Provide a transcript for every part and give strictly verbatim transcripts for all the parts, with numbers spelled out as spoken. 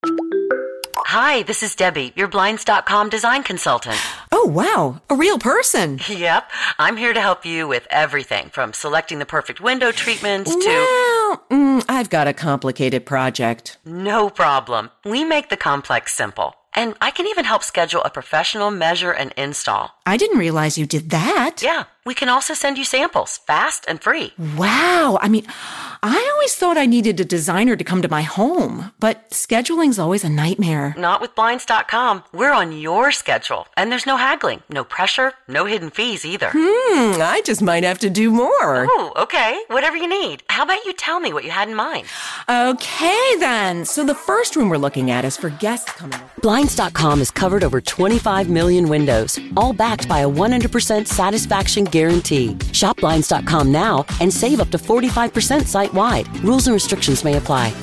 Hi, this is Debbie, your Blinds dot com design consultant. Oh, wow. A real person. Yep. I'm here to help you with everything from selecting the perfect window treatments to... Well, mm, I've got a complicated project. No problem. We make the complex simple. And I can even help schedule a professional measure and install. I didn't realize you did that. Yeah. We can also send you samples, fast and free. Wow. I mean, I always thought I needed a designer to come to my home, but scheduling's always a nightmare. Not with Blinds dot com. We're on your schedule. And there's no haggling, no pressure, no hidden fees either. Hmm, I just might have to do more. Oh, okay. Whatever you need. How about you tell me what you had in mind? Okay, then. So the first room we're looking at is for guests coming over. Blinds dot com has covered over twenty-five million windows, all backed by a one hundred percent satisfaction guarantee. Shop Blinds dot com now and save up to forty-five percent site-wide. Rules and restrictions may apply.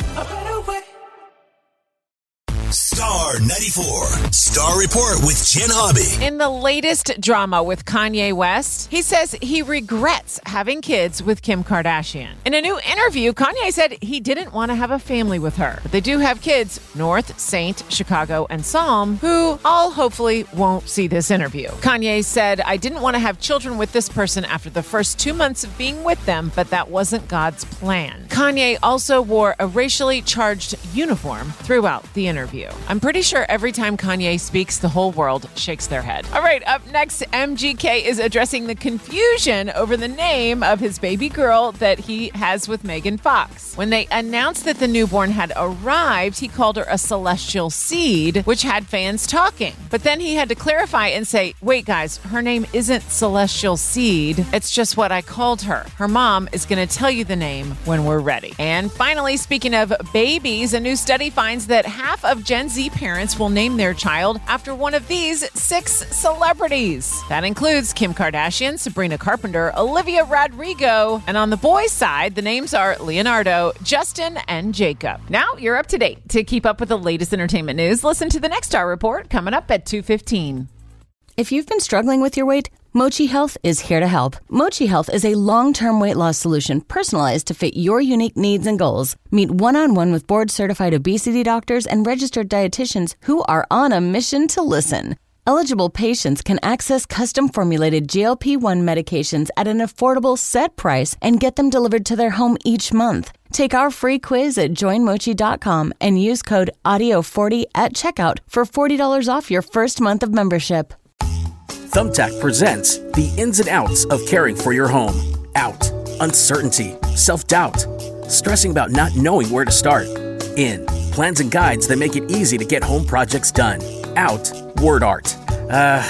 Star ninety-four, Star Report with Jen Hobby. In the latest drama with Kanye West, he says he regrets having kids with Kim Kardashian. In a new interview, Kanye said he didn't want to have a family with her. But they do have kids, North, Saint, Chicago, and Psalm, who all hopefully won't see this interview. Kanye said, I didn't want to have children with this person after the first two months of being with them, but that wasn't God's plan. Kanye also wore a racially charged uniform throughout the interview. I'm pretty sure every time Kanye speaks, the whole world shakes their head. All right, up next, M G K is addressing the confusion over the name of his baby girl that he has with Megan Fox. When they announced that the newborn had arrived, he called her a celestial seed, which had fans talking. But then he had to clarify and say, wait, guys, her name isn't Celestial Seed. It's just what I called her. Her mom is going to tell you the name when we're ready. And finally, speaking of babies, a new study finds that half of Gen Z parents will name their child after one of these six celebrities. That includes Kim Kardashian, Sabrina Carpenter, Olivia Rodrigo, and on the boys' side, the names are Leonardo, Justin, and Jacob. Now you're up to date. To keep up with the latest entertainment news, listen to the next Star Report coming up at two fifteen. If you've been struggling with your weight, Mochi Health is here to help. Mochi Health is a long-term weight loss solution personalized to fit your unique needs and goals. Meet one-on-one with board-certified obesity doctors and registered dietitians who are on a mission to listen. Eligible patients can access custom-formulated G L P one medications at an affordable set price and get them delivered to their home each month. Take our free quiz at join mochi dot com and use code audio forty at checkout for forty dollars off your first month of membership. Thumbtack presents the ins and outs of caring for your home. Out, uncertainty, self-doubt, stressing about not knowing where to start. In, plans and guides that make it easy to get home projects done. Out, word art. Uh,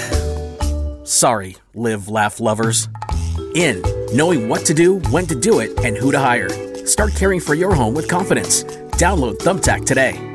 sorry, live, laugh lovers. In, knowing what to do, when to do it, and who to hire. Start caring for your home with confidence. Download Thumbtack today.